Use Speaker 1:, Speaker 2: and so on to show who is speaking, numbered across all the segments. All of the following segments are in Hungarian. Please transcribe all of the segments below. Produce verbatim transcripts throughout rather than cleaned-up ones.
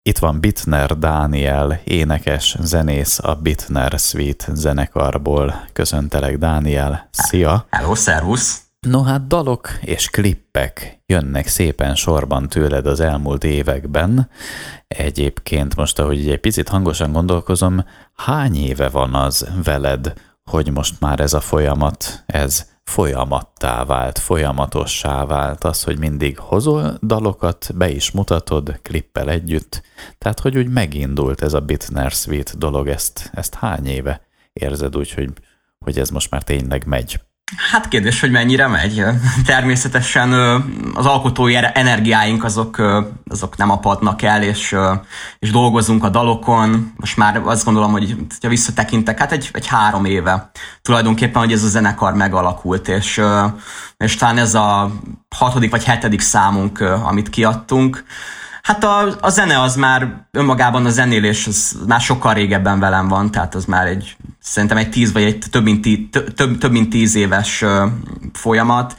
Speaker 1: Itt van Bittner Dániel, énekes, zenész a Bittner Suite zenekarból. Köszöntelek, Dániel. Szia!
Speaker 2: Hello, szervusz!
Speaker 1: No hát dalok és klippek jönnek szépen sorban tőled az elmúlt években. Egyébként most, ahogy egy picit hangosan gondolkozom, hány éve van az veled, hogy most már ez a folyamat, ez folyamattá vált, folyamatossá vált, az, hogy mindig hozol dalokat, be is mutatod klippel együtt, tehát hogy úgy megindult ez a Bittner Suite dolog, ezt, ezt hány éve érzed úgy, hogy, hogy ez most már tényleg megy?
Speaker 2: Hát kérdés, hogy mennyire megy. Természetesen az alkotói energiáink azok, azok nem apadnak el, és, és dolgozunk a dalokon. Most már azt gondolom, hogy ha visszatekintek, hát egy, egy három éve tulajdonképpen, hogy ez a zenekar megalakult, és, és talán ez a hatodik vagy hetedik számunk, amit kiadtunk. Hát a, a zene az már önmagában, a zenélés az már sokkal régebben velem van, tehát az már egy, szerintem egy tíz vagy egy több mint tíz, több, több mint tíz éves folyamat,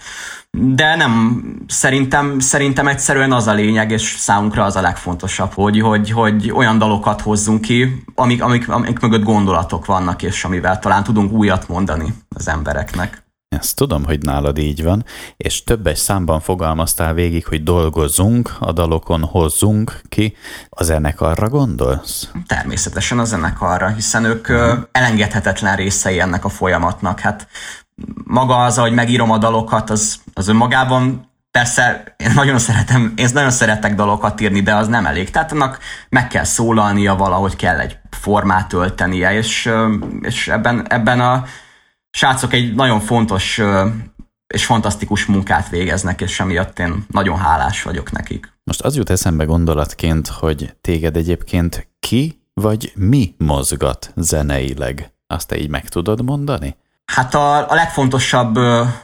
Speaker 2: de nem, szerintem, szerintem egyszerűen az a lényeg, és számunkra az a legfontosabb, hogy, hogy, hogy olyan dalokat hozzunk ki, amik, amik, amik mögött gondolatok vannak, és amivel talán tudunk újat mondani az embereknek.
Speaker 1: Ezt tudom, hogy nálad így van, és többes számban fogalmaztál végig, hogy dolgozzunk, a dalokon hozzunk ki. A zenekarra gondolsz?
Speaker 2: Természetesen a zenekarra, hiszen ők uh-huh. elengedhetetlen részei ennek a folyamatnak. Hát maga az, ahogy megírom a dalokat, az, az önmagában persze én nagyon szeretem, én nagyon szeretek dalokat írni, de az nem elég. Tehát annak meg kell szólalnia, valahogy kell egy formát öltenie, és, és ebben, ebben a srácok egy nagyon fontos és fantasztikus munkát végeznek, és emiatt én nagyon hálás vagyok nekik.
Speaker 1: Most az jut eszembe gondolatként, hogy téged egyébként ki vagy mi mozgat zeneileg? Azt te így meg tudod mondani?
Speaker 2: Hát a, a legfontosabb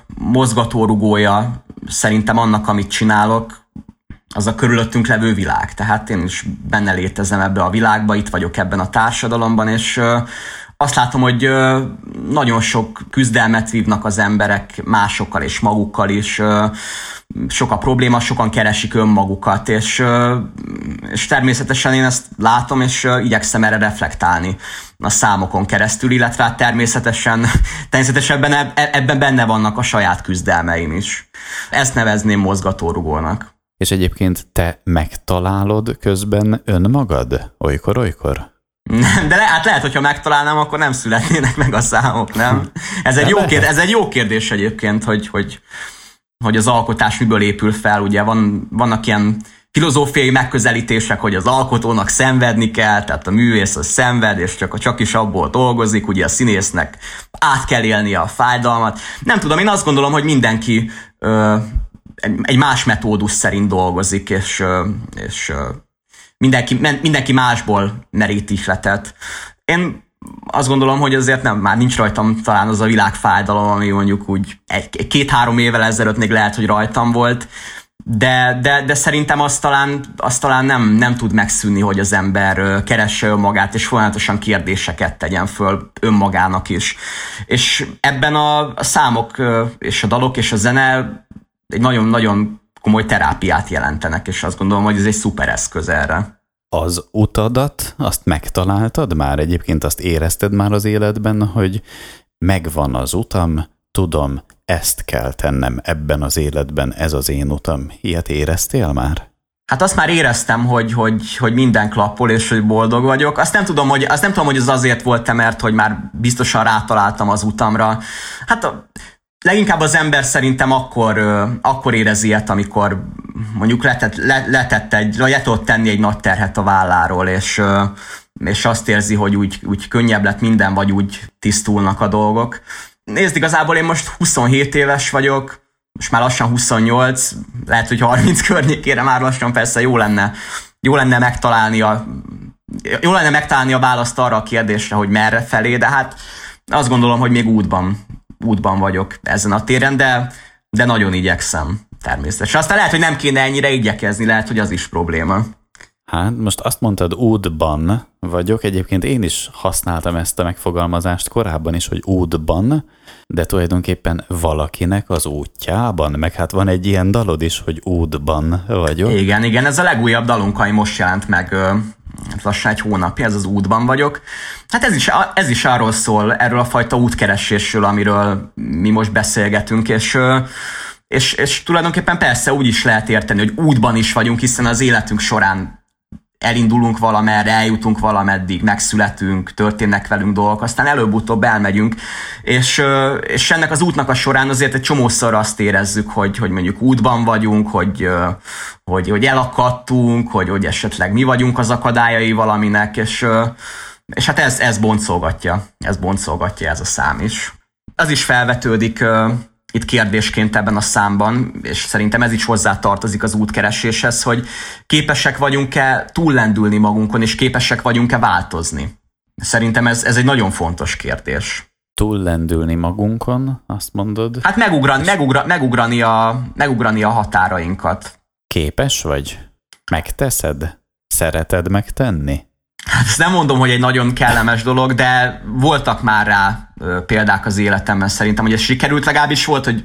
Speaker 2: mozgatórugója szerintem annak, amit csinálok, az a körülöttünk levő világ. Tehát én is benne létezem ebbe a világba, itt vagyok ebben a társadalomban, és azt látom, hogy nagyon sok küzdelmet vívnak az emberek másokkal és magukkal is. Sok a probléma, sokan keresik önmagukat, és, és természetesen én ezt látom, és igyekszem erre reflektálni a számokon keresztül, illetve hát természetesen, természetesen ebben, ebben benne vannak a saját küzdelmeim is. Ezt nevezném mozgatórugónak.
Speaker 1: És egyébként te megtalálod közben önmagad? Olykor-olykor?
Speaker 2: De le, hát lehet, hogyha megtalálnám, akkor nem születnének meg a számok, nem? Ez egy, jó kérdés, ez egy jó kérdés egyébként, hogy, hogy, hogy az alkotás miből épül fel. Ugye van, vannak ilyen filozófiai megközelítések, hogy az alkotónak szenvedni kell, tehát a művész az szenved, és csak, csak is abból dolgozik, ugye a színésznek át kell élnie a fájdalmat. Nem tudom, én azt gondolom, hogy mindenki ö, egy más metódus szerint dolgozik, és, ö, és ö, Mindenki, mindenki másból merít ihletet. Én azt gondolom, hogy azért nem, már nincs rajtam talán az a világfájdalom, ami mondjuk úgy egy, két-három évvel ezelőtt még lehet, hogy rajtam volt, de, de, de szerintem azt talán, azt talán nem, nem tud megszűnni, hogy az ember keresse önmagát, és folyamatosan kérdéseket tegyen föl önmagának is. És ebben a, a számok és a dalok és a zene egy nagyon-nagyon komoly terápiát jelentenek, és azt gondolom, hogy ez egy szuper eszköz erre.
Speaker 1: Az utadat, azt megtaláltad már? Egyébként azt érezted már az életben, hogy megvan az utam, tudom, ezt kell tennem ebben az életben, ez az én utam. Ilyet éreztél már?
Speaker 2: Hát azt már éreztem, hogy, hogy, hogy minden klappol, és hogy boldog vagyok. Azt nem tudom, hogy, azt nem tudom, hogy ez azért volt-e, mert hogy már biztosan rátaláltam az utamra. Hát a leginkább az ember szerintem akkor, akkor érez ilyet, amikor mondjuk letett, letett egy, le tudott tenni egy nagy terhet a válláról, és, és azt érzi, hogy úgy, úgy könnyebb lett minden, vagy úgy tisztulnak a dolgok. Nézd, igazából én most huszonhét éves vagyok, most már lassan huszonnyolc, lehet, hogy harminc környékére már lassan persze jó lenne, jó lenne megtalálni a, jó lenne megtalálni a választ arra a kérdésre, hogy merre felé, de hát azt gondolom, hogy még útban útban vagyok ezen a téren, de, de nagyon igyekszem természetesen. Aztán lehet, hogy nem kéne ennyire igyekezni, lehet, hogy az is probléma.
Speaker 1: Hát most azt mondtad, útban vagyok, egyébként én is használtam ezt a megfogalmazást korábban is, hogy útban, de tulajdonképpen valakinek az útjában, meg hát van egy ilyen dalod is, hogy útban vagyok.
Speaker 2: Igen, igen, ez a legújabb dalunk, ami most jelent meg lassan egy hónapja, ez az útban vagyok. Hát ez is, ez is arról szól, erről a fajta útkeresésről, amiről mi most beszélgetünk, és És, és tulajdonképpen persze úgy is lehet érteni, hogy útban is vagyunk, hiszen az életünk során elindulunk valamerre, eljutunk valameddig, megszületünk, történnek velünk dolgok, aztán előbb-utóbb elmegyünk, és, és ennek az útnak a során azért egy csomószor azt érezzük, hogy, hogy mondjuk útban vagyunk, hogy, hogy, hogy elakadtunk, hogy, hogy esetleg mi vagyunk az akadályai valaminek, és, és hát ez, ez boncolgatja, ez boncolgatja ez a szám is. Az is felvetődik itt kérdésként ebben a számban, és szerintem ez is hozzátartozik az útkereséshez, hogy képesek vagyunk-e túllendülni magunkon, és képesek vagyunk-e változni. Szerintem ez, ez egy nagyon fontos kérdés.
Speaker 1: Túllendülni magunkon, azt mondod?
Speaker 2: Hát megugrani, megugra, megugrani, a, megugrani a határainkat.
Speaker 1: Képes vagy? Megteszed? Szereted megtenni?
Speaker 2: Hát ezt nem mondom, hogy egy nagyon kellemes dolog, de voltak már rá példák az életemben szerintem, hogy ez sikerült, legalábbis volt, hogy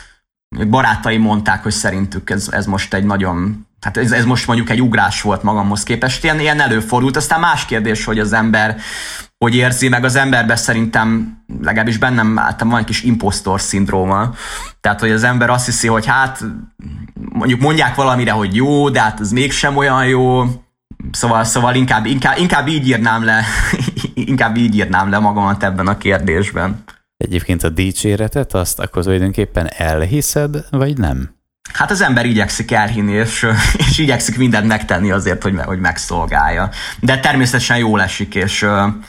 Speaker 2: barátaim mondták, hogy szerintük ez, ez most egy nagyon, hát ez, ez most mondjuk egy ugrás volt magamhoz képest, ilyen, ilyen előfordult, aztán más kérdés, hogy az ember hogy érzi, meg az emberben szerintem, legalábbis bennem általában van egy kis impostor szindróma, tehát hogy az ember azt hiszi, hogy hát mondjuk mondják valamire, hogy jó, de hát ez mégsem olyan jó. Szóval, szóval inkább, inkább, inkább, így írnám le, inkább így írnám le magamat ebben a kérdésben.
Speaker 1: Egyébként a dicséretet azt akkor tulajdonképpen elhiszed, vagy nem?
Speaker 2: Hát az ember igyekszik elhinni, és, és igyekszik mindent megtenni azért, hogy, hogy megszolgálja. De természetesen jól esik, és,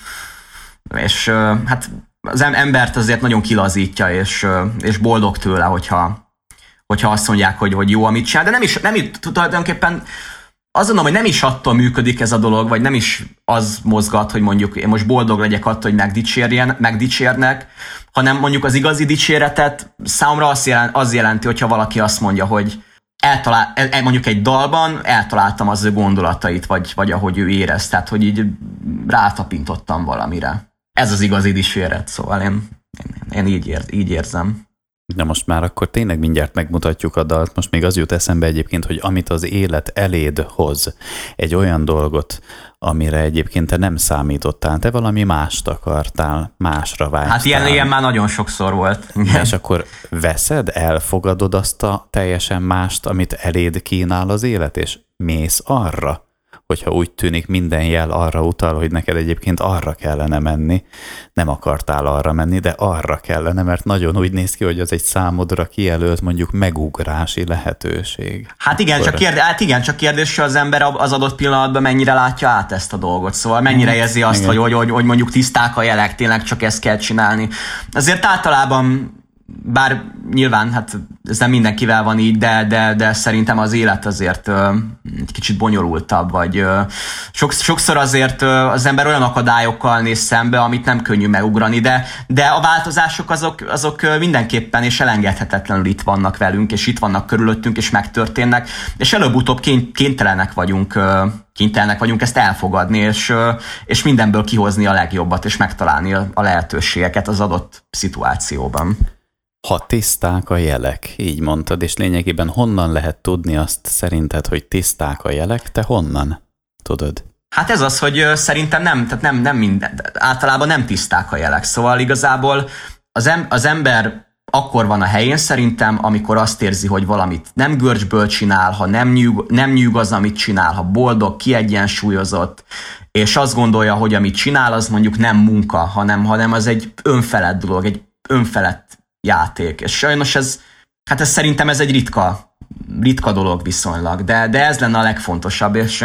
Speaker 2: és hát az embert azért nagyon kilazítja, és, és boldog tőle, hogyha, hogyha azt mondják, hogy, hogy jó, amit csinál. De nem is, nem is tulajdonképpen azt mondom, hogy nem is attól működik ez a dolog, vagy nem is az mozgat, hogy mondjuk én most boldog legyek attól, hogy megdicsérjen, megdicsérnek, hanem mondjuk az igazi dicséretet számomra az, jelent, az jelenti, hogyha valaki azt mondja, hogy eltalál, mondjuk egy dalban eltaláltam az ő gondolatait, vagy, vagy ahogy ő érez, tehát hogy így rátapintottam valamire. Ez az igazi dicséret, szóval én, én, én így, ér, így érzem.
Speaker 1: De most már akkor tényleg mindjárt megmutatjuk a dalt. Most még az jut eszembe egyébként, hogy amit az élet eléd hoz, egy olyan dolgot, amire egyébként te nem számítottál, te valami mást akartál, másra vágytál.
Speaker 2: Hát ilyen, ilyen már nagyon sokszor volt.
Speaker 1: Igen. És akkor veszed, elfogadod azt a teljesen mást, amit eléd kínál az élet, és mész arra, hogyha úgy tűnik minden jel arra utal, hogy neked egyébként arra kellene menni. Nem akartál arra menni, de arra kellene, mert nagyon úgy néz ki, hogy az egy számodra kijelölt mondjuk megugrási lehetőség.
Speaker 2: Hát igen, Akkor... csak kérdés, hát igen, csak kérdés, hogy az ember az adott pillanatban mennyire látja át ezt a dolgot. Szóval mennyire érzi azt, hogy, hogy, hogy, hogy mondjuk tiszták a jelek, tényleg csak ezt kell csinálni. Azért általában, bár nyilván hát ez nem mindenkivel van így, de, de, de szerintem az élet azért ö, egy kicsit bonyolultabb, vagy ö, sokszor, sokszor azért ö, az ember olyan akadályokkal néz szembe, amit nem könnyű megugrani, de, de a változások azok, azok mindenképpen és elengedhetetlenül itt vannak velünk, és itt vannak körülöttünk, és megtörténnek, és előbb-utóbb kénytelenek vagyunk, ö, kénytelenek vagyunk ezt elfogadni, és, ö, és mindenből kihozni a legjobbat, és megtalálni a lehetőségeket az adott szituációban.
Speaker 1: Ha tiszták a jelek, így mondtad, és lényegében honnan lehet tudni azt szerinted, hogy tiszták a jelek, te honnan tudod?
Speaker 2: Hát ez az, hogy szerintem nem, tehát nem, nem minden, általában nem tiszták a jelek, szóval igazából az, em, az ember akkor van a helyén szerintem, amikor azt érzi, hogy valamit nem görcsből csinál, ha nem nyűg, nem nyűg az, amit csinál, ha boldog, kiegyensúlyozott, és azt gondolja, hogy amit csinál, az mondjuk nem munka, hanem, hanem az egy önfelett dolog, egy önfelett játék. És sajnos ez, hát ez szerintem ez egy ritka, ritka dolog viszonylag, de, de ez lenne a legfontosabb, és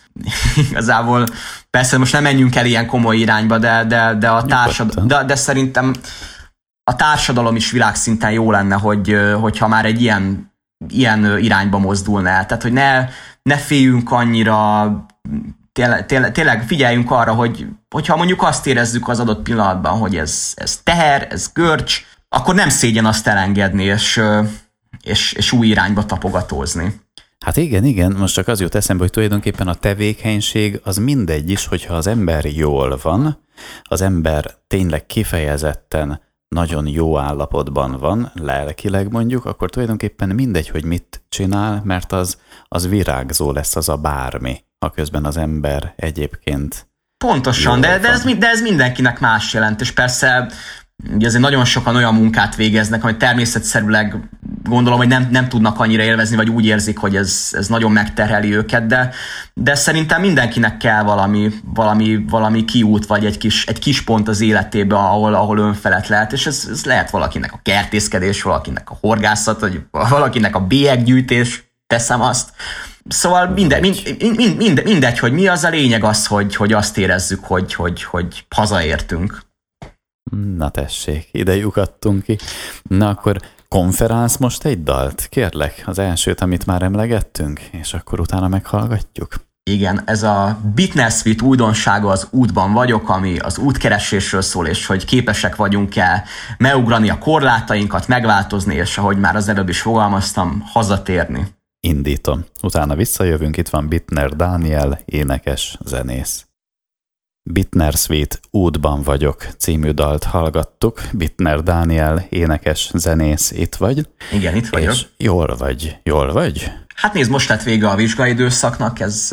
Speaker 2: igazából persze most nem menjünk el ilyen komoly irányba, de, de, de, a társadalom, de, de szerintem a társadalom is világszinten jó lenne, hogy, hogyha már egy ilyen, ilyen irányba mozdulna el. Tehát, hogy ne, ne féljünk annyira, tényleg, tényleg, tényleg figyeljünk arra, hogy, hogyha mondjuk azt érezzük az adott pillanatban, hogy ez, ez teher, ez görcs, akkor nem szégyen azt elengedni, és, és, és új irányba tapogatózni.
Speaker 1: Hát igen, igen, most csak az jut eszembe, hogy tulajdonképpen a tevékenység az mindegy is, hogyha az ember jól van, az ember tényleg kifejezetten nagyon jó állapotban van, lelkileg mondjuk, akkor tulajdonképpen mindegy, hogy mit csinál, mert az, az virágzó lesz az a bármi, ha közben az ember egyébként
Speaker 2: pontosan, de, de, ez, de ez mindenkinek más jelent, és persze ugye azért nagyon sokan olyan munkát végeznek, amit természetszerűleg gondolom, hogy nem, nem tudnak annyira élvezni, vagy úgy érzik, hogy ez, ez nagyon megterheli őket, de, de szerintem mindenkinek kell valami, valami, valami kiút, vagy egy kis, egy kis pont az életében, ahol, ahol önfelett lehet, és ez, ez lehet valakinek a kertészkedés, valakinek a horgászat, vagy valakinek a bélyeggyűjtés, teszem azt. Szóval minden, mind, mind, mind, mindegy, hogy mi az, a lényeg az, hogy, hogy azt érezzük, hogy, hogy, hogy hazaértünk.
Speaker 1: Na tessék, ide lyukadtunk ki. Na akkor konferálsz most egy dalt? Kérlek, az elsőt, amit már emlegettünk, és akkor utána meghallgatjuk.
Speaker 2: Igen, ez a Bitner Suite újdonsága, az Útban vagyok, ami az útkeresésről szól, és hogy képesek vagyunk-e megugrani a korlátainkat, megváltozni, és ahogy már az előbb is fogalmaztam, hazatérni.
Speaker 1: Indítom. Utána visszajövünk, itt van Bitner Dániel, énekes, zenész. Bitner Suite Útban vagyok című dalt hallgattuk. Bitner Dániel, énekes, zenész, itt vagy.
Speaker 2: Igen, itt vagyok.
Speaker 1: És jól vagy, jól vagy?
Speaker 2: Hát nézd, most lett vége a vizsgaidőszaknak, ez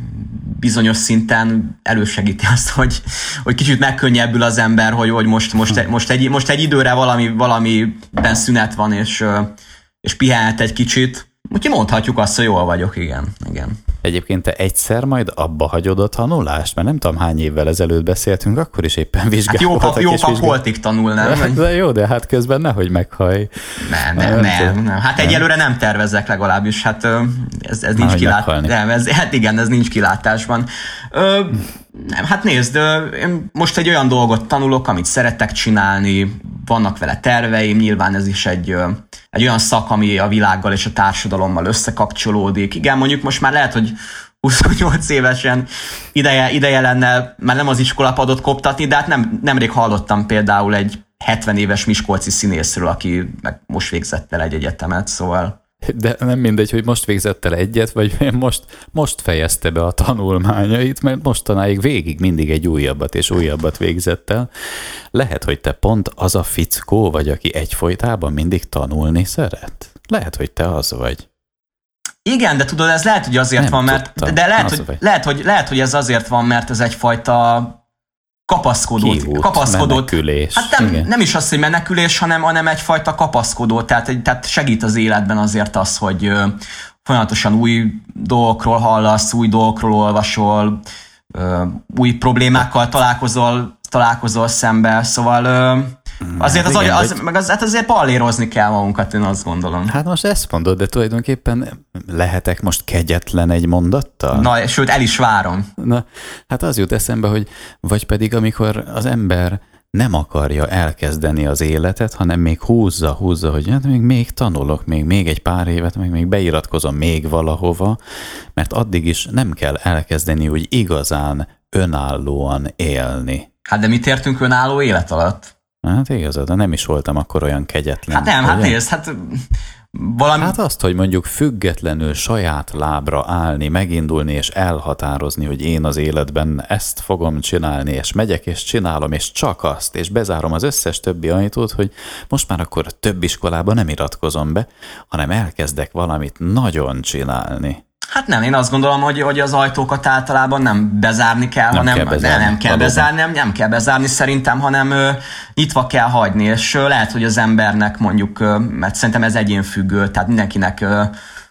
Speaker 2: bizonyos szinten elősegíti azt, hogy, hogy kicsit megkönnyebbül az ember, hogy, hogy most, most, most, egy, most egy időre valami, valamiben szünet van, és, és pihenhet egy kicsit. Úgyhogy mondhatjuk azt, hogy jól vagyok, igen. igen.
Speaker 1: Egyébként te egyszer majd abba hagyod a tanulást? Mert nem tudom, hány évvel ezelőtt beszéltünk, akkor is éppen vizsgáltak.
Speaker 2: Hát jó, jó pap holtig tanul, nem?
Speaker 1: De jó, de hát közben nehogy meghallj.
Speaker 2: Nem, nem, nem, nem, nem. Hát egyelőre nem tervezek legalábbis, hát ez, ez nincs kilátásban. Nem, ez, hát igen, ez nincs kilátásban. Ö, nem, hát nézd, én most egy olyan dolgot tanulok, amit szeretek csinálni, vannak vele terveim, nyilván ez is egy, egy olyan szak, ami a világgal és a társadalommal összekapcsolódik. Igen, mondjuk most már lehet, hogy huszonnyolc évesen ideje, ideje lenne már nem az iskolapadot koptatni, de hát nem, nemrég hallottam például egy hetven éves miskolci színészről, aki meg most végzett el egy egyetemet, szóval...
Speaker 1: De nem mindegy, hogy most végzett el egyet, vagy most, most fejezte be a tanulmányait, mert mostanáig végig mindig egy újabbat és újabbat végzett el. Lehet, hogy te pont az a fickó vagy, aki egyfolytában mindig tanulni szeret? Lehet, hogy te az vagy.
Speaker 2: Igen, de tudod, ez lehet, hogy azért nem van, mert... Tudtam, de lehet hogy, lehet, hogy, lehet, hogy ez azért van, mert ez egyfajta... kapaszkodó,
Speaker 1: Kiút,
Speaker 2: kapaszkodó.
Speaker 1: menekülés.
Speaker 2: Hát nem, nem is az, hogy menekülés, hanem, hanem egyfajta kapaszkodó, tehát, tehát segít az életben azért az, hogy ö, folyamatosan új dolgokról hallasz, új dolgokról olvasol, ö, új problémákkal találkozol, találkozol szembe, szóval ö, azért, az, igen, az, az, meg az, hát azért pallérozni kell magunkat, én azt gondolom.
Speaker 1: Hát most ezt mondod, de tulajdonképpen lehetek most kegyetlen egy mondattal?
Speaker 2: Na, sőt, el is várom.
Speaker 1: Na, hát az jut eszembe, hogy vagy pedig amikor az ember nem akarja elkezdeni az életet, hanem még húzza, húzza, hogy hát még, még tanulok, még, még egy pár évet, meg még beiratkozom még valahova, mert addig is nem kell elkezdeni úgy igazán önállóan élni.
Speaker 2: Hát de mit értünk önálló élet alatt?
Speaker 1: Hát igazad, nem is voltam akkor olyan kegyetlen.
Speaker 2: Hát nem, hát nézd, hát valami...
Speaker 1: Hát azt, hogy mondjuk függetlenül saját lábra állni, megindulni és elhatározni, hogy én az életben ezt fogom csinálni, és megyek és csinálom, és csak azt, és bezárom az összes többi ajtót, hogy most már akkor több iskolába nem iratkozom be, hanem elkezdek valamit nagyon csinálni.
Speaker 2: Hát nem, én azt gondolom, hogy, hogy az ajtókat általában nem bezárni kell,
Speaker 1: nem
Speaker 2: hanem
Speaker 1: kell bezárni,
Speaker 2: nem, nem kell bezárni, nem, nem kell bezárni szerintem, hanem ö, nyitva kell hagyni, és ö, lehet, hogy az embernek mondjuk, ö, mert szerintem ez egyénfüggő, tehát mindenkinek ö,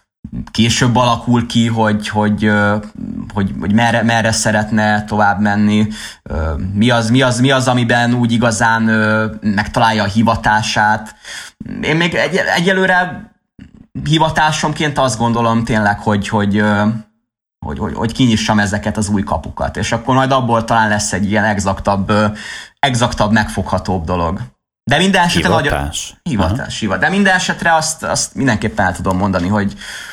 Speaker 2: később alakul ki, hogy, hogy, ö, hogy, hogy merre, merre szeretne tovább menni, ö, mi, az, mi, az, mi az, amiben úgy igazán ö, megtalálja a hivatását. Én még egy, egyelőre hivatásomként azt gondolom tényleg, hogy, hogy, hogy, hogy, hogy kinyissam ezeket az új kapukat, és akkor majd abból talán lesz egy ilyen exaktabb, exaktabb megfoghatóbb dolog. De minden esetre
Speaker 1: hivatás.
Speaker 2: Nagyon, hivatás, hivatás. De minden esetre azt, azt mindenképpen el tudom mondani, hogy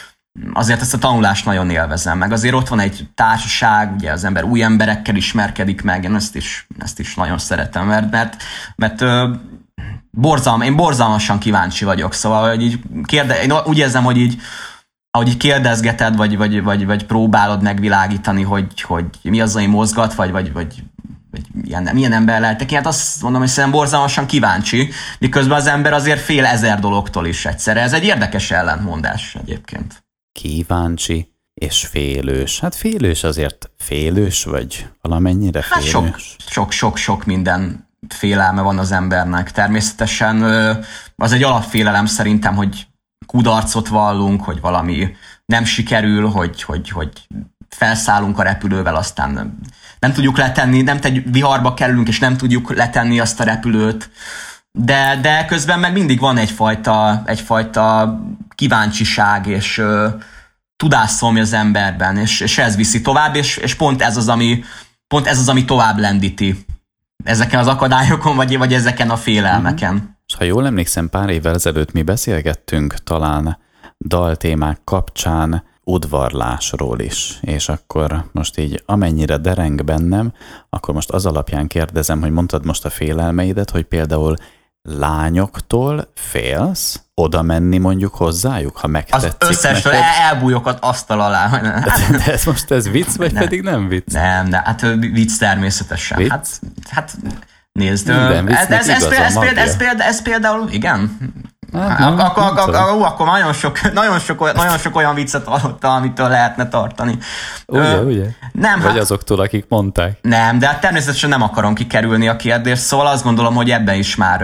Speaker 2: azért ezt a tanulást nagyon élvezem, meg azért ott van egy társaság, ugye az ember új emberekkel ismerkedik meg, én ezt is, ezt is nagyon szeretem, mert, mert, mert Borzalm, én borzalmasan kíváncsi vagyok, szóval hogy így kérde, én úgy érzem, hogy így ahogy így kérdezgeted, vagy, vagy, vagy, vagy próbálod megvilágítani, hogy, hogy mi az, ami mozgat, vagy, vagy, vagy, vagy milyen, milyen ember lehetek. Hát azt mondom, hogy szerintem borzalmasan kíváncsi, miközben az ember azért fél ezer dologtól is egyszerre. Ez egy érdekes ellentmondás egyébként.
Speaker 1: Kíváncsi és félős. Hát félős azért félős, vagy valamennyire félős?
Speaker 2: Hát sok-sok minden félelme van az embernek. Természetesen az egy alapfélelem szerintem, hogy kudarcot vallunk, hogy valami nem sikerül, hogy, hogy, hogy felszállunk a repülővel, aztán nem, nem tudjuk letenni, nem egy viharba kerülünk, és nem tudjuk letenni azt a repülőt. De, de közben meg mindig van egyfajta, egyfajta kíváncsiság, és ö, tudásszomj az emberben, és, és ez viszi tovább, és, és pont ez az, ami, pont ez az, ami tovább lendíti ezeken az akadályokon, vagy, vagy ezeken a félelmeken. Mm-hmm.
Speaker 1: És ha jól emlékszem, pár évvel ezelőtt mi beszélgettünk talán daltémák kapcsán udvarlásról is, és akkor most így amennyire dereng bennem, akkor most az alapján kérdezem, hogy mondtad most a félelmeidet, hogy például lányoktól félsz oda menni mondjuk hozzájuk, ha megtetszik
Speaker 2: az összestől
Speaker 1: neked?
Speaker 2: Elbújok az asztal alá.
Speaker 1: Hát, de ez most ez vicc, vagy nem, pedig nem vicc?
Speaker 2: Nem, de hát vicc természetesen.
Speaker 1: Vicc?
Speaker 2: Hát, hát nézd,
Speaker 1: minden
Speaker 2: ez, ez, ez, ez,
Speaker 1: ez,
Speaker 2: ez, ez például, igen.
Speaker 1: Hát,
Speaker 2: nem, akkor, akkor, akkor nagyon sok, nagyon, sok, nagyon sok olyan viccet hallottam, amitől lehetne tartani.
Speaker 1: Ugye, Ö, ugye?
Speaker 2: Nem,
Speaker 1: vagy
Speaker 2: hát,
Speaker 1: azoktól, akik mondták.
Speaker 2: Nem, de hát természetesen nem akarom kikerülni a kérdést, szóval azt gondolom, hogy ebben is már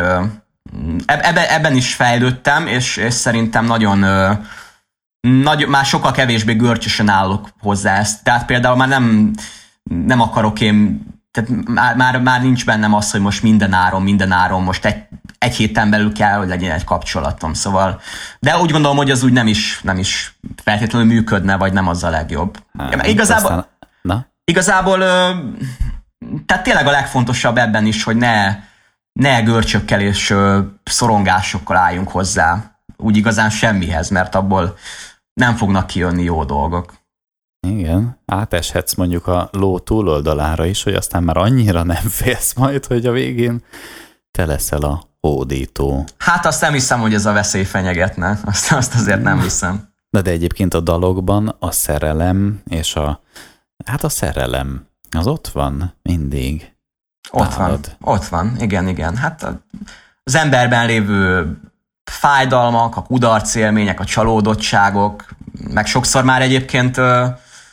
Speaker 2: ebben, ebben is fejlődtem, és, és szerintem nagyon, nagy, már sokkal kevésbé görcsösen állok hozzá ezt. Tehát például már nem, nem akarok én, tehát már, már, már nincs bennem az, hogy most minden áron, minden áron most egy, egy héten belül kell, hogy legyen egy kapcsolatom, szóval. De úgy gondolom, hogy az úgy nem is, nem is feltétlenül működne, vagy nem az a legjobb.
Speaker 1: Hát,
Speaker 2: igazából,
Speaker 1: aztán, na?
Speaker 2: igazából tehát tényleg a legfontosabb ebben is, hogy ne, ne görcsökkel és szorongásokkal álljunk hozzá úgy igazán semmihez, mert abból nem fognak kijönni jó dolgok.
Speaker 1: Igen, áteshetsz mondjuk a ló túloldalára is, hogy aztán már annyira nem félsz majd, hogy a végén te leszel a hódító.
Speaker 2: Hát azt nem hiszem, hogy ez a veszély fenyegetne. Azt, azt azért nem hiszem.
Speaker 1: De, de egyébként a dalokban a szerelem és a... Hát a szerelem, az ott van mindig.
Speaker 2: Ott
Speaker 1: Nálad.
Speaker 2: van, ott van, igen, igen. Hát az emberben lévő fájdalmak, a kudarcélmények, a csalódottságok, meg sokszor már egyébként ö,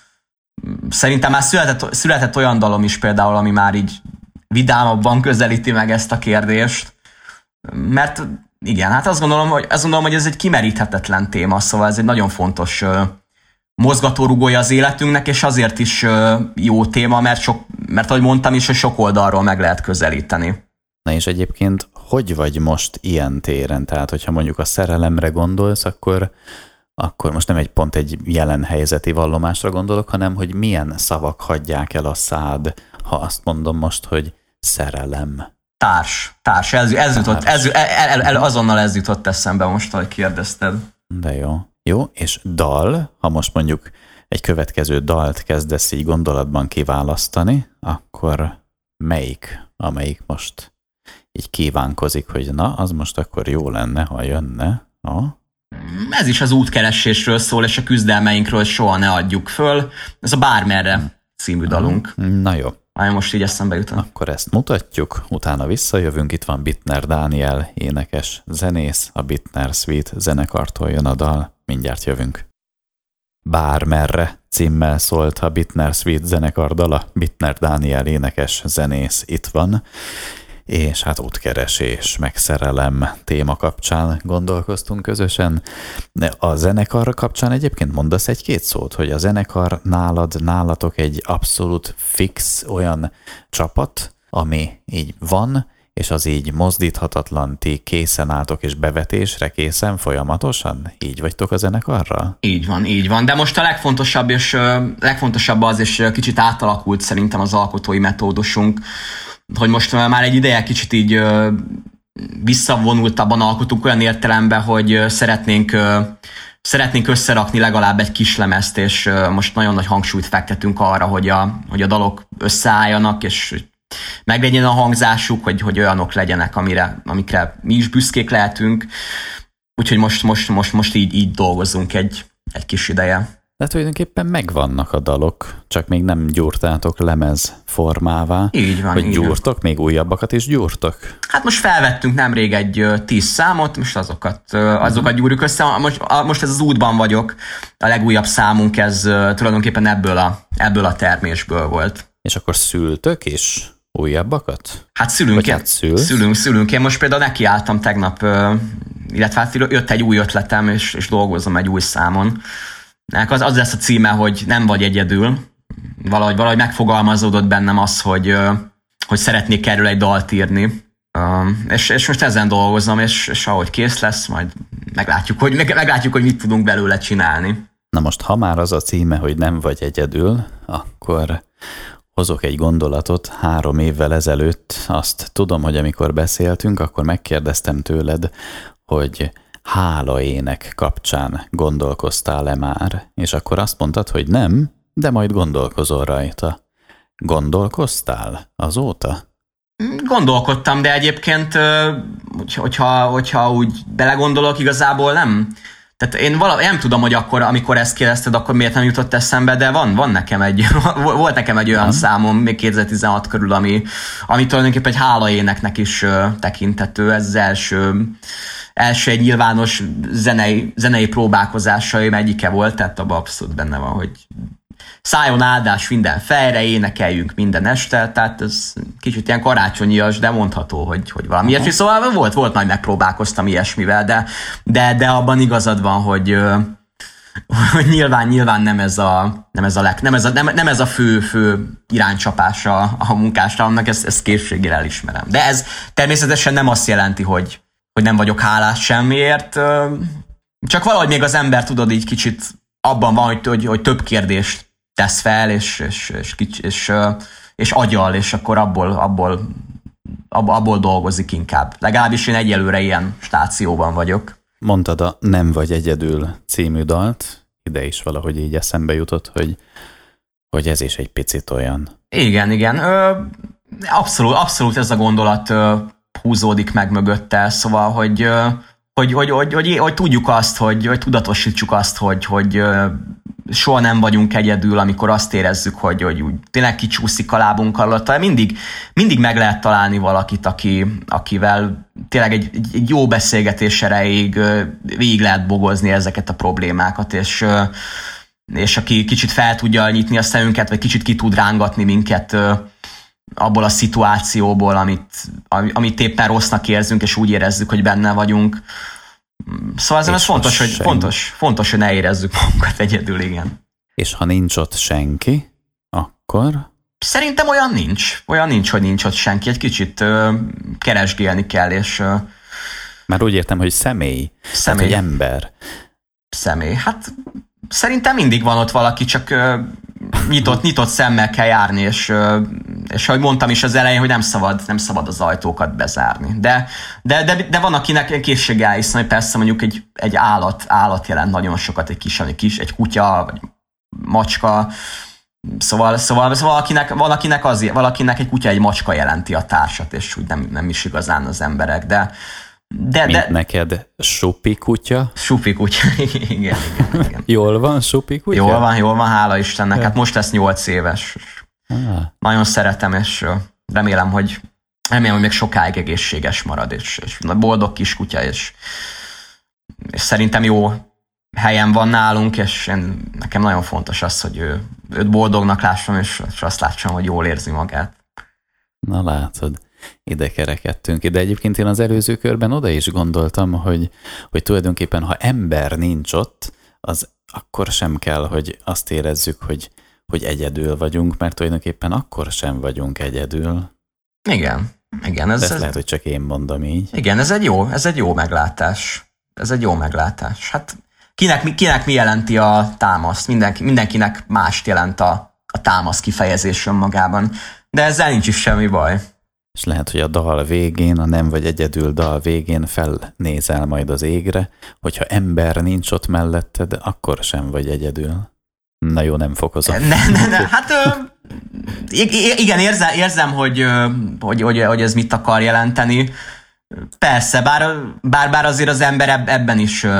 Speaker 2: szerintem már született, született olyan dalom is például, ami már így vidámabban közelíti meg ezt a kérdést, mert igen, hát azt gondolom, hogy, azt gondolom, hogy ez egy kimeríthetetlen téma, szóval ez egy nagyon fontos ö, mozgatórugója az életünknek, és azért is ö, jó téma, mert, sok, mert ahogy mondtam is, hogy sok oldalról meg lehet közelíteni.
Speaker 1: Na és egyébként hogy vagy most ilyen téren? Tehát, hogyha mondjuk a szerelemre gondolsz, akkor, akkor most nem egy pont egy jelen helyzeti vallomásra gondolok, hanem hogy milyen szavak hagyják el a szád, ha azt mondom most, hogy szerelem.
Speaker 2: Társ, társ, ez, ez társ. jutott, ez, el, el, azonnal ez jutott eszembe most, ahogy kérdezted.
Speaker 1: De jó. Jó, és dal, ha most mondjuk egy következő dalt kezdesz így gondolatban kiválasztani, akkor melyik, amelyik most így kívánkozik, hogy na, az most akkor jó lenne, ha jönne. Ha?
Speaker 2: Ez is az útkeresésről szól, és a küzdelmeinkről soha ne adjuk föl. Ez a Bármerre című dalunk.
Speaker 1: Na jó.
Speaker 2: Ami most így eszembe jutott.
Speaker 1: Akkor ezt mutatjuk, utána visszajövünk. Itt van Bittner Dániel, énekes, zenész, a Bittner Suite zenekartól jön a dal. Mindjárt jövünk. Bármerre címmel szólt a Bittner Suite zenekar dala. Bittner Dániel, énekes, zenész itt van. És hát útkeresés, meg szerelem téma kapcsán gondolkoztunk közösen. A zenekar kapcsán egyébként mondasz egy-két szót, hogy a zenekar nálad, nálatok egy abszolút fix olyan csapat, ami így van, és az így mozdíthatatlan, ti készen álltok és bevetésre készen folyamatosan? Így vagytok a zenekarral?
Speaker 2: Így van, így van. De most a legfontosabb, és uh, legfontosabb az, és kicsit átalakult szerintem az alkotói metódusunk, hogy most már egy ideje kicsit így uh, visszavonultabban alkotunk olyan értelemben, hogy uh, szeretnénk, uh, szeretnénk összerakni legalább egy kislemezt, és uh, most nagyon nagy hangsúlyt fektetünk arra, hogy a, hogy a dalok összeálljanak, és meglegyen a hangzásuk, hogy, hogy olyanok legyenek, amire, amikre mi is büszkék lehetünk. Úgyhogy most, most, most, most így, így dolgozunk egy, egy kis ideje.
Speaker 1: De tulajdonképpen megvannak a dalok, csak még nem gyúrtátok lemez formává.
Speaker 2: Így van.
Speaker 1: Hogy
Speaker 2: így
Speaker 1: gyúrtok,
Speaker 2: van.
Speaker 1: még újabbakat is gyúrtok?
Speaker 2: Hát most felvettünk nemrég egy ö, tíz számot, most azokat, ö, azokat gyúrjuk össze. Most, a, most ez az útban vagyok, a legújabb számunk, ez ö, tulajdonképpen ebből a, ebből a termésből volt.
Speaker 1: És akkor szültök is újabbakat?
Speaker 2: Hát szülünk,
Speaker 1: hát szülsz?
Speaker 2: szülünk, szülünk. Én most például nekiálltam tegnap, ö, illetve hát jött egy új ötletem, és, és dolgozom egy új számon. Az, az lesz a címe, hogy nem vagy egyedül. Valahogy, valahogy megfogalmazódott bennem az, hogy, hogy szeretnék erről egy dalt írni. És, és most ezen dolgozom, és, és ahogy kész lesz, majd meglátjuk hogy, meg, meglátjuk, hogy mit tudunk belőle csinálni.
Speaker 1: Na most, ha már az a címe, hogy nem vagy egyedül, akkor hozok egy gondolatot. Három évvel ezelőtt azt tudom, hogy amikor beszéltünk, akkor megkérdeztem tőled, hogy hálaének kapcsán gondolkoztál-e már? És akkor azt mondtad, hogy nem, de majd gondolkozol rajta. Gondolkoztál azóta?
Speaker 2: Gondolkodtam, de egyébként, hogyha, hogyha úgy belegondolok, igazából nem. Tehát én vala, nem tudom, hogy akkor, amikor ezt kérdezted, akkor miért nem jutott eszembe, de van, van nekem egy, volt nekem egy olyan nem. számom, még kétezer-tizenhat körül, ami, ami tulajdonképpen egy hálaéneknek is tekintető. Ez az első, első egy nyilvános zenei, zenei próbálkozásaim egyike volt, tehát abban abszolút benne van, hogy szálljon áldás minden fejre, énekeljünk minden este, tehát ez kicsit ilyen karácsonyias, de mondható, hogy, hogy valami ilyesmi. Szóval volt, volt, majd megpróbálkoztam ilyesmivel, de, de, de abban igazad van, hogy, hogy nyilván, nyilván nem ez a, nem ez a, leg, nem ez a, nem, nem ez a fő, fő iránycsapása a munkástámnak, ezt, ezt készséggel elismerem. De ez természetesen nem azt jelenti, hogy, hogy nem vagyok hálás semmiért, csak valahogy még az ember, tudod, így kicsit abban van, hogy, hogy, hogy több kérdést tesz fel, és, és, és, és, és, és agyal, és akkor abból, abból, abból dolgozik inkább. Legalábbis én egyelőre ilyen stációban vagyok.
Speaker 1: Mondtad a Nem vagy egyedül című dalt, ide is valahogy így eszembe jutott, hogy, hogy ez is egy picit olyan.
Speaker 2: Igen, igen. Ö, abszolút, abszolút ez a gondolat ö, húzódik meg mögötte, szóval, hogy, ö, hogy, hogy, hogy, hogy, hogy tudjuk azt, hogy, hogy tudatosítsuk azt, hogy, hogy ö, soha nem vagyunk egyedül, amikor azt érezzük, hogy, hogy úgy tényleg kicsúszik a lábunk alatt. Mindig, mindig meg lehet találni valakit, aki, akivel tényleg egy, egy jó beszélgetés erejéig végig lehet bogozni ezeket a problémákat, és, és aki kicsit fel tudja nyitni a szemünket, vagy kicsit ki tud rángatni minket abból a szituációból, amit, amit éppen rossznak érzünk, és úgy érezzük, hogy benne vagyunk. Szóval ez fontos, hogy, fontos, fontos, hogy ne érezzük magunkat egyedül, igen.
Speaker 1: És ha nincs ott senki, akkor?
Speaker 2: Szerintem olyan nincs. Olyan nincs, hogy nincs ott senki. Egy kicsit ö, keresgélni kell, és... Ö,
Speaker 1: Már úgy értem, hogy személy. Személy. Tehát, hogy ember.
Speaker 2: Személy. Hát szerintem mindig van ott valaki, csak ö, nyitott, nyitott szemmel kell járni, és, ö, és ahogy mondtam is az elején, hogy nem szabad, nem szabad az ajtókat bezárni. De, de, de, de van, akinek készséggel hiszem, hogy persze mondjuk egy, egy állat, állat jelent nagyon sokat, egy kis, egy kis, egy kutya, vagy macska. Szóval, szóval, szóval valakinek, valakinek, az, valakinek egy kutya, egy macska jelenti a társat, és úgy nem, nem is igazán az emberek, de... de,
Speaker 1: Mint
Speaker 2: de
Speaker 1: neked Supi kutya?
Speaker 2: Supi kutya, igen, igen, igen.
Speaker 1: Jól van Supi kutya?
Speaker 2: Jól van, jól van, hála Istennek. Hát most lesz nyolc éves. Ah. Nagyon szeretem, és remélem, hogy remélem, hogy még sokáig egészséges marad, és, és boldog kis kutya, és, és szerintem jó helyen van nálunk, és én, nekem nagyon fontos az, hogy ő, őt boldognak lássam, és, és azt lássam, hogy jól érzi magát.
Speaker 1: Na látod, ide kerekedtünk. De egyébként én az előző körben oda is gondoltam, hogy, hogy tulajdonképpen, ha ember nincs ott, az akkor sem kell, hogy azt érezzük, hogy, hogy egyedül vagyunk, mert tulajdonképpen akkor sem vagyunk egyedül.
Speaker 2: Igen, igen. Ez,
Speaker 1: ez, ez
Speaker 2: lehet,
Speaker 1: hogy csak én mondom így.
Speaker 2: Igen, ez egy jó, ez egy jó meglátás. Ez egy jó meglátás. Hát Kinek, kinek mi jelenti a támaszt? Mindenki, mindenkinek mást jelent a, a támasz kifejezés önmagában. De ezzel nincs is semmi baj.
Speaker 1: És lehet, hogy a dal végén, a Nem vagy egyedül dal végén felnézel majd az égre, hogyha ember nincs ott melletted, akkor sem vagy egyedül. Na jó, nem fokozom.
Speaker 2: Ne, ne, ne, hát ö, igen, érzem, érzem hogy, hogy, hogy, hogy ez mit akar jelenteni. Persze, bár, bár, bár azért az ember ebben is...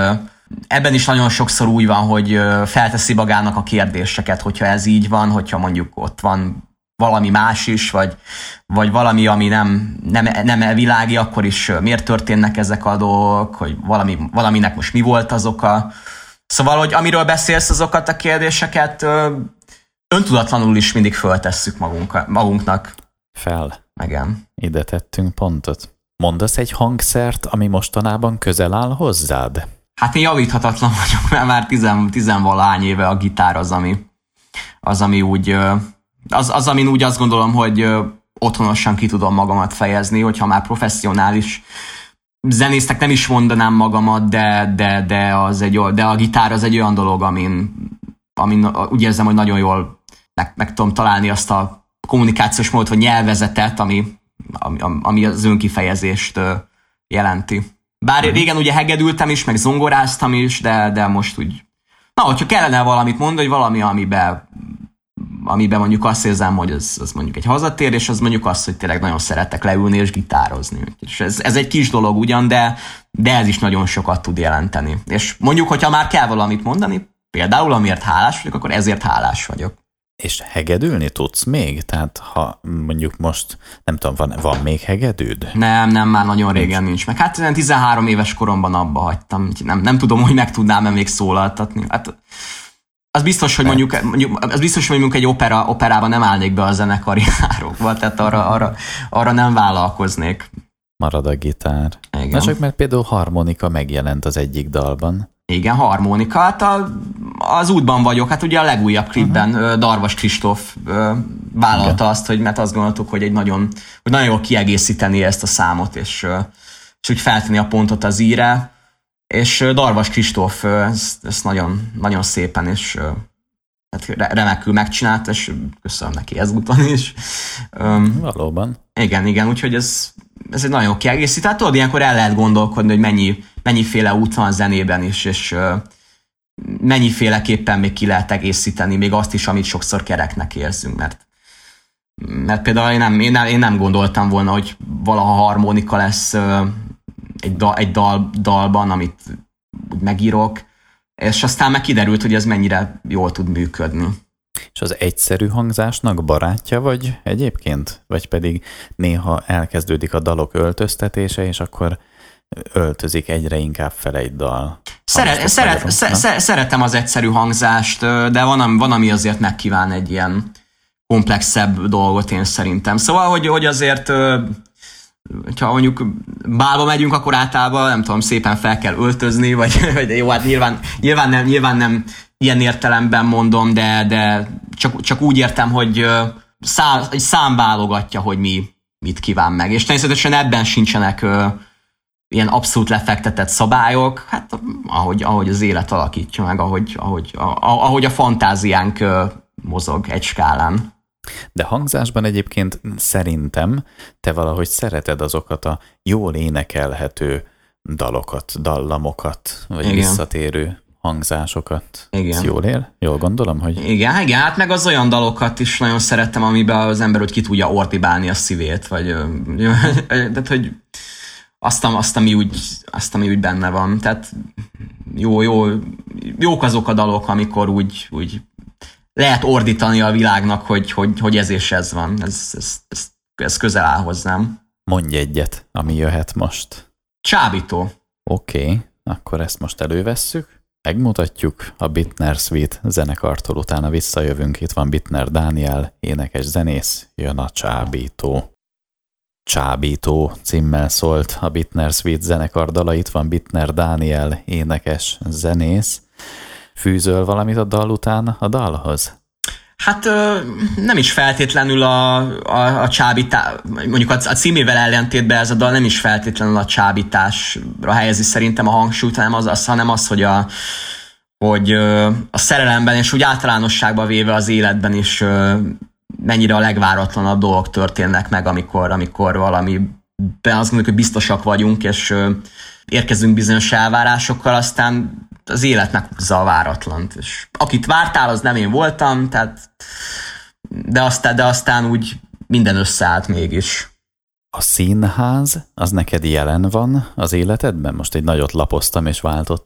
Speaker 2: ebben is nagyon sokszor úgy van, hogy felteszi magának a kérdéseket, hogyha ez így van, hogyha mondjuk ott van valami más is, vagy, vagy valami, ami nem, nem, nem világi, akkor is miért történnek ezek a dolgok, hogy valami, valaminek most mi volt az oka. Szóval, hogy amiről beszélsz, azokat a kérdéseket öntudatlanul is mindig föltesszük magunk, magunknak.
Speaker 1: Fel.
Speaker 2: Igen.
Speaker 1: Ide tettünk pontot. Mondasz egy hangszert, ami mostanában közel áll hozzád?
Speaker 2: Hát én javíthatatlan vagyok, mert már tizen, tizenvalahány éve a gitár az, ami, az, ami úgy, az, az, amin úgy azt gondolom, hogy otthonosan ki tudom magamat fejezni, hogyha már professzionális zenésznek nem is mondanám magamat, de, de, de, az egy, de a gitár az egy olyan dolog, amin, amin úgy érzem, hogy nagyon jól meg, meg tudom találni azt a kommunikációs módot, vagy nyelvezetet, ami, ami, ami az önkifejezést jelenti. Bár uh-huh. régen ugye hegedültem is, meg zongoráztam is, de, de most úgy... Na, hogyha kellene valamit mondani, hogy valami, amiben, amiben mondjuk azt érzem, hogy az, az mondjuk egy hazatér, és az mondjuk azt, hogy tényleg nagyon szeretek leülni és gitározni. És ez, ez egy kis dolog ugyan, de, de ez is nagyon sokat tud jelenteni. És mondjuk, hogyha már kell valamit mondani, például amiért hálás vagyok, akkor ezért hálás vagyok.
Speaker 1: És hegedülni tudsz még? Tehát ha mondjuk most, nem tudom, van, van még hegedűd?
Speaker 2: Nem, nem, már nagyon régen nincs. Meg hát tizenhárom éves koromban abba hagytam. Nem, nem tudom, hogy meg tudnám-e még szólaltatni. Hát az biztos, hogy mondjuk, mondjuk, az biztos, hogy mondjuk egy opera, operában nem állnék be a zenekari árokba, tehát arra, arra, arra nem vállalkoznék.
Speaker 1: Marad a gitár.
Speaker 2: Igen.
Speaker 1: Na csak mert például harmonika megjelent az egyik dalban.
Speaker 2: Igen, harmonika. Hát a, az útban vagyok. Hát ugye a legújabb klipben uh-huh. Darvas Kristóf vállalta Igen. azt, hogy mert azt gondoltuk, hogy egy nagyon, hogy nagyon jól kiegészíteni ezt a számot, és, és úgy feltenni a pontot az íre. És Darvas Kristóf ezt, ezt nagyon, nagyon szépen és hát remekül megcsinált, és köszönöm neki ezúton is.
Speaker 1: Valóban.
Speaker 2: Igen, igen, úgyhogy ez, ez egy nagyon kiegészít. Hát tudod, ilyenkor el lehet gondolkodni, hogy mennyi, mennyiféle út van a zenében is, és mennyiféleképpen még ki lehet egészíteni, még azt is, amit sokszor kereknek érzünk, mert, mert például én nem, én, nem, én nem gondoltam volna, hogy valaha harmonika lesz egy, dal, egy dal, dalban, amit úgy megírok, és aztán meg kiderült, hogy ez mennyire jól tud működni.
Speaker 1: És az egyszerű hangzásnak barátja vagy egyébként? Vagy pedig néha elkezdődik a dalok öltöztetése, és akkor öltözik egyre inkább fel egy dal?
Speaker 2: Szeret, szeret, sz, szeretem az egyszerű hangzást, de van, van, ami azért megkíván egy ilyen komplexebb dolgot én szerintem. Szóval, hogy, hogy azért... ha mondjuk bálba megyünk, akkor általában, nem tudom, szépen fel kell öltözni, vagy, vagy jó, hát nyilván, nyilván, nem, nyilván nem ilyen értelemben mondom, de, de csak, csak úgy értem, hogy szám, egy szám válogatja, hogy mi mit kíván meg. És természetesen ebben sincsenek ö, ilyen abszolút lefektetett szabályok, hát ahogy, ahogy az élet alakítja meg, ahogy, ahogy, a, ahogy a fantáziánk ö, mozog egy skálán.
Speaker 1: De hangzásban egyébként szerintem te valahogy szereted azokat a jól énekelhető dalokat, dallamokat, vagy igen. visszatérő hangzásokat. Igen. Ez jól ér? Jól gondolom, hogy...
Speaker 2: Igen, igen, hát meg az olyan dalokat is nagyon szerettem, amiben az ember úgy ki tudja ordibálni a szívét, vagy tehát, hogy azt, azt, ami úgy, azt, ami úgy benne van. Tehát jó, jó, jók azok a dalok, amikor úgy, úgy lehet ordítani a világnak, hogy, hogy, hogy ez és ez van. Ez, ez, ez, ez közel áll hozzám.
Speaker 1: Mondj egyet, ami jöhet most.
Speaker 2: Csábító.
Speaker 1: Oké, okay, akkor ezt most elővesszük. Megmutatjuk a Bittner Suite zenekartól, utána visszajövünk. Itt van Bittner Dániel, énekes zenész, jön a Csábító. Csábító címmel szólt a Bittner Suite zenekar dala. Itt van Bittner Dániel, énekes zenész. Fűzöl valamit a dal után a dalhoz?
Speaker 2: Hát nem is feltétlenül a, a, a csábítás, mondjuk a, a címével ellentétben ez a dal nem is feltétlenül a csábításra helyezi szerintem a hangsúlyt, hanem az, az, hanem az, hogy a, hogy a szerelemben és úgy általánosságban véve az életben is mennyire a legváratlanabb dolgok történnek meg, amikor, amikor valamiben azt mondjuk, hogy biztosak vagyunk, és érkezünk bizonyos elvárásokkal, aztán az élet meghúzza a váratlant. És akit vártál, az nem én voltam, tehát, de, aztán, de aztán úgy minden összeállt mégis.
Speaker 1: A színház, az neked jelen van az életedben? Most egy nagyot lapoztam és váltottam.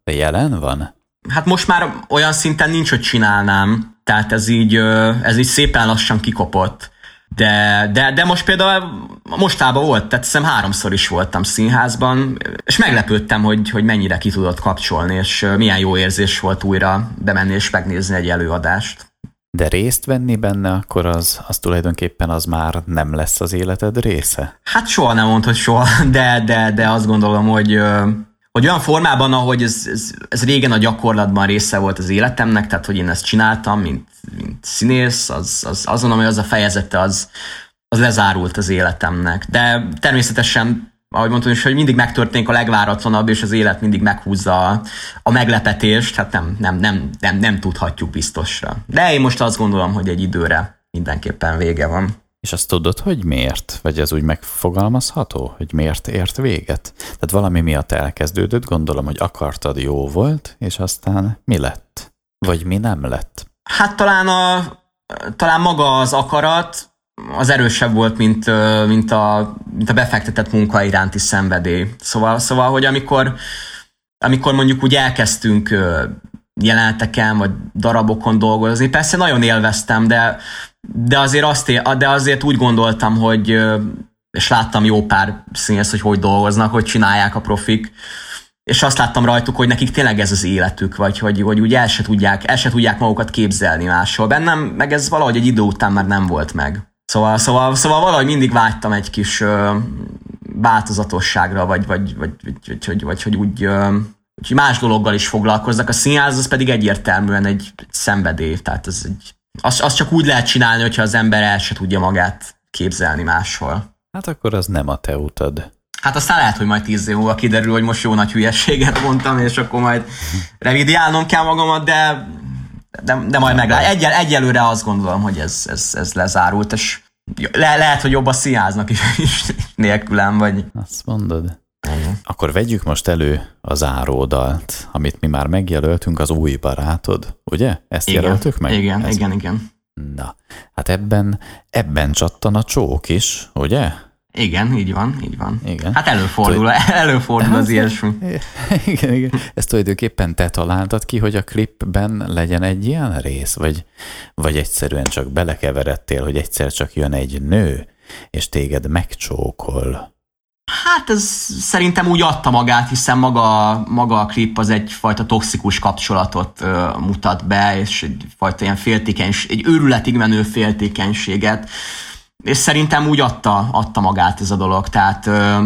Speaker 1: De jelen van?
Speaker 2: Hát most már olyan szinten nincs, hogy csinálnám, tehát ez így, ez így szépen lassan kikopott. De, de, de most például mostában volt, tehát hiszem háromszor is voltam színházban, és meglepődtem, hogy, hogy mennyire ki tudott kapcsolni, és milyen jó érzés volt újra bemenni és megnézni egy előadást.
Speaker 1: De részt venni benne, akkor az, az tulajdonképpen az már nem lesz az életed része?
Speaker 2: Hát soha nem mondod, hogy soha, de, de, de azt gondolom, hogy, hogy olyan formában, ahogy ez, ez, ez régen a gyakorlatban része volt az életemnek, tehát hogy én ezt csináltam, mint, mint színész, az, az, azt gondolom, hogy az a fejezete az, az lezárult az életemnek. De természetesen, ahogy mondtam is, hogy mindig megtörténik a legváratlanabb, és az élet mindig meghúzza a, a meglepetést, hát nem, nem, nem, nem, nem tudhatjuk biztosra. De én most azt gondolom, hogy egy időre mindenképpen vége van.
Speaker 1: És azt tudod, hogy miért? Vagy ez úgy megfogalmazható, hogy miért ért véget? Tehát valami miatt elkezdődött, gondolom, hogy akartad, jó volt, és aztán mi lett? Vagy mi nem lett?
Speaker 2: Hát talán, a, talán maga az akarat az erősebb volt, mint, mint, a, mint a befektetett munka iránti szenvedély. Szóval, szóval hogy amikor, amikor mondjuk úgy elkezdtünk jeleneteken, vagy darabokon dolgozni, persze nagyon élveztem, de De azért, azt, de azért úgy gondoltam, hogy, és láttam jó pár színész, hogy hogy dolgoznak, hogy csinálják a profik, és azt láttam rajtuk, hogy nekik tényleg ez az életük, vagy hogy, hogy úgy el se, tudják, el se tudják magukat képzelni máshol. Bennem meg ez valahogy egy idő után már nem volt meg. Szóval, szóval, szóval valahogy mindig vágytam egy kis uh, változatosságra, vagy, vagy, vagy, vagy, vagy, vagy, vagy hogy úgy uh, hogy más dologgal is foglalkozzak. A színház az pedig egyértelműen egy szenvedély, tehát ez egy Azt, azt csak úgy lehet csinálni, hogyha az ember el se tudja magát képzelni máshol.
Speaker 1: Hát akkor az nem a te utad.
Speaker 2: Hát aztán lehet, hogy majd tíz év múlva kiderül, hogy most jó nagy hülyességet mondtam, és akkor majd revidiálnom kell magamat, de, de, de majd meglátjuk. Egyel, egyelőre azt gondolom, hogy ez, ez, ez lezárult, és le, lehet, hogy jobb a színháznak is, is nélkülem, vagy...
Speaker 1: Azt mondod. Akkor vegyük most elő a záródalt, amit mi már megjelöltünk, az Új barátod, ugye? Ezt
Speaker 2: igen,
Speaker 1: jelöltük meg?
Speaker 2: Igen,
Speaker 1: Ez...
Speaker 2: igen, igen.
Speaker 1: Na, hát ebben, ebben csattan a csók is, ugye?
Speaker 2: Igen, így van, így van.
Speaker 1: Igen.
Speaker 2: Hát előfordul, előfordul az ilyesmi.
Speaker 1: Igen, igen. Ezt tulajdonképpen te találtad ki, hogy a klipben legyen egy ilyen rész, vagy, vagy egyszerűen csak belekeveredtél, hogy egyszer csak jön egy nő, és téged megcsókol.
Speaker 2: Hát ez szerintem úgy adta magát, hiszen maga, maga a klip az egyfajta toxikus kapcsolatot uh, mutat be, és egyfajta ilyen féltékenység, egy őrületig menő féltékenységet, és szerintem úgy adta, adta magát ez a dolog, tehát uh,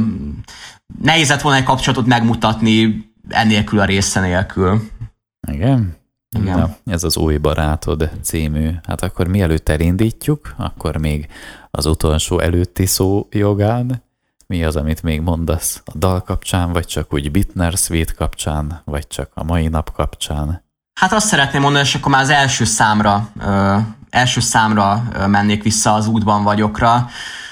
Speaker 2: nehéz lett volna egy kapcsolatot megmutatni ennélkül a része nélkül.
Speaker 1: Igen?
Speaker 2: Igen.
Speaker 1: Na, ez az Új barátod című. Hát akkor mielőtt elindítjuk, akkor még az utolsó előtti szó jogán. Mi az, amit még mondasz a dal kapcsán, vagy csak úgy Bittner Suite kapcsán, vagy csak a mai nap kapcsán?
Speaker 2: Hát azt szeretném mondani, és akkor már az első számra, ö, első számra mennék vissza, az Útban vagyokra,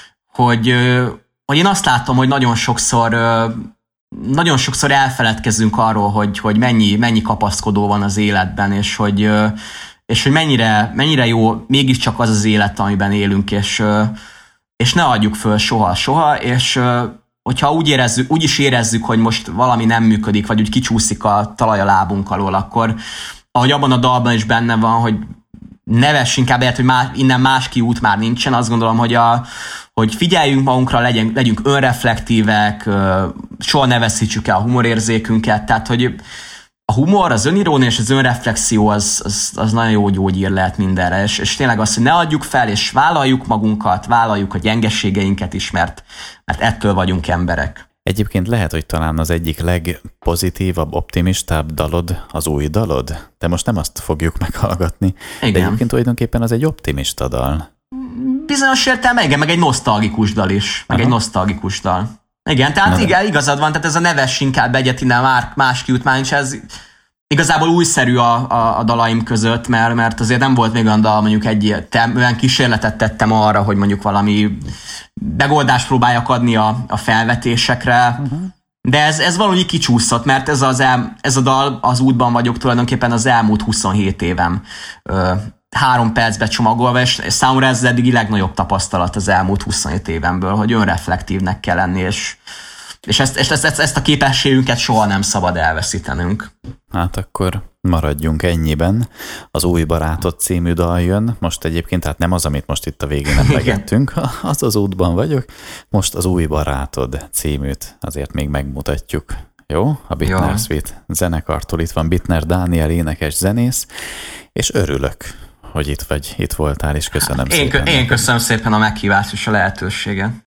Speaker 2: hogy, ö, hogy én azt látom, hogy nagyon sokszor, ö, nagyon sokszor elfeledkezünk arról, hogy, hogy mennyi, mennyi kapaszkodó van az életben, és hogy, ö, és hogy mennyire, mennyire jó mégiscsak az az élet, amiben élünk, és ö, és ne adjuk föl soha, soha, és hogyha úgy, érezzük, úgy is érezzük, hogy most valami nem működik, vagy úgy kicsúszik a talaj a lábunk alól, akkor, ahogy abban a dalban is benne van, hogy ne vess inkább el, hogy már, innen más kiút már nincsen, azt gondolom, hogy, a, hogy figyeljünk magunkra, legyünk, legyünk önreflektívek, soha ne veszítsük el a humorérzékünket, tehát hogy a humor, az önirónia és az önreflexió az, az, az nagyon jó gyógyír lehet mindenre, és, és tényleg az, hogy ne adjuk fel, és vállaljuk magunkat, vállaljuk a gyengeségeinket is, mert, mert ettől vagyunk emberek.
Speaker 1: Egyébként lehet, hogy talán az egyik legpozitívabb, optimistább dalod az új dalod, de most nem azt fogjuk meghallgatni. Igen. De egyébként tulajdonképpen az egy optimista dal.
Speaker 2: Bizonyos értelme, igen, meg egy nosztalgikus dal is, meg Aha. egy nosztalgikus dal. Igen, tehát Na igen, igazad van, tehát ez a neves inkább egyet innen már más kiút már nincs, ez igazából újszerű a, a, a dalaim között, mert, mert azért nem volt még olyan dal, mondjuk egy olyan kísérletet tettem arra, hogy mondjuk valami megoldást próbáljak adni a, a felvetésekre, uh-huh. de ez, ez valahogy kicsúszott, mert ez, az el, ez a dal, az Útban vagyok tulajdonképpen az elmúlt huszonhét évem ö, három percbe csomagolva, és számomra ez az eddigi legnagyobb tapasztalat az elmúlt huszonhét évemből, hogy önreflektívnek kell lenni, és, És ezt, ezt, ezt, ezt a képességünket soha nem szabad elveszítenünk.
Speaker 1: Hát akkor maradjunk ennyiben. Az Új barátod című dal jön. Most egyébként, tehát nem az, amit most itt a végén emlegettünk, az az útban vagyok. Most az Új barátod címűt azért még megmutatjuk. Jó? A Bittner Suite zenekartól. Itt van Bittner Dániel, énekes zenész, és örülök, hogy itt vagy, itt voltál, és köszönöm
Speaker 2: én,
Speaker 1: szépen.
Speaker 2: Én köszönöm szépen a meghívást és a lehetőséget.